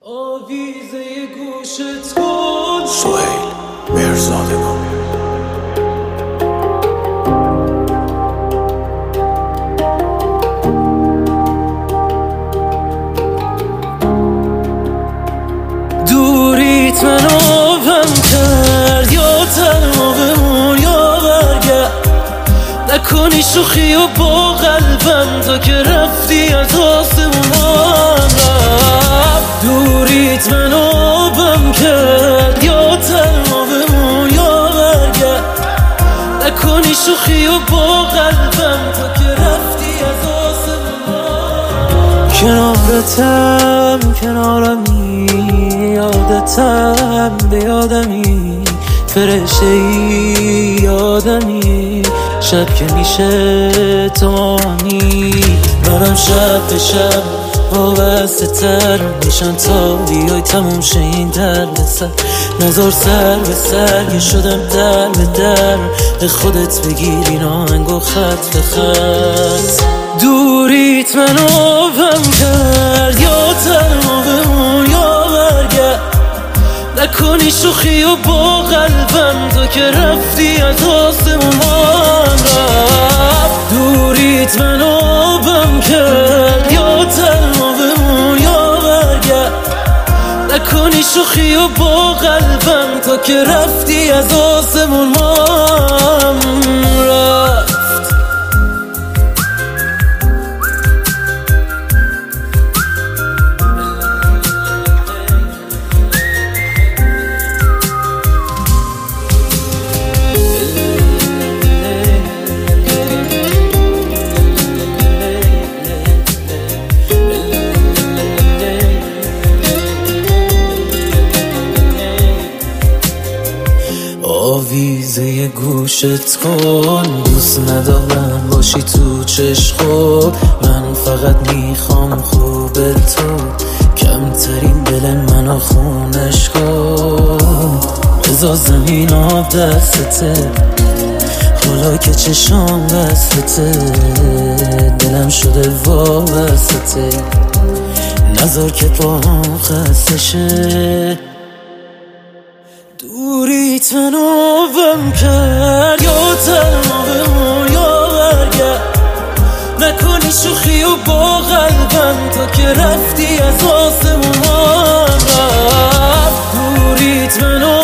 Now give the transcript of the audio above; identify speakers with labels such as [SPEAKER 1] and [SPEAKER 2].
[SPEAKER 1] آویزه گوشت کن
[SPEAKER 2] سهیل مرزادگان.
[SPEAKER 1] دوریت منو غم کرد، یا تنها بمون یا برگرد. نکنی شوخی و با قلبم تا که رفتی از آسمون. دوریت منو غم کرد، یا تنها بمون یا برگرد. نکنی شوخی و با قلبم تا که رفتی از آسمون. کنارتم کنارمی، یادتم به یادمی، فرشته ای یادمی. شب که میشه تمامی، منم شب به شب وابسته تر میشم تا بیای تموم شه این درد سر. نزار سر به سر که شدم در به در، به خودت بگیر این آهنگ و خط به خط. دوریت منو غم کرد، یا تنها بمون یا برگرد. نکنی شوخی و با قلبم تا که رفتی از آسمون. دوریت منو غم کرد، یا تنها بمون یا برگرد. نکنی شوخی و با قلبم تا که رفتی از آسمون رفت. آویزه گوشت کن، دوست ندارم باشی تو چشم. من فقط میخوام خوب تو، کمترین دل منو خونش کن. بذار زمین آب دستته، حالا که چشام بستته. دلم شده وابسته، نذار که پاهم خسته شه. دوریت منو غم کرد، یا تنها بمون یا برگرد. نکنی شوخی و با قلبم تا که رفتی از آسمون. دوریت منو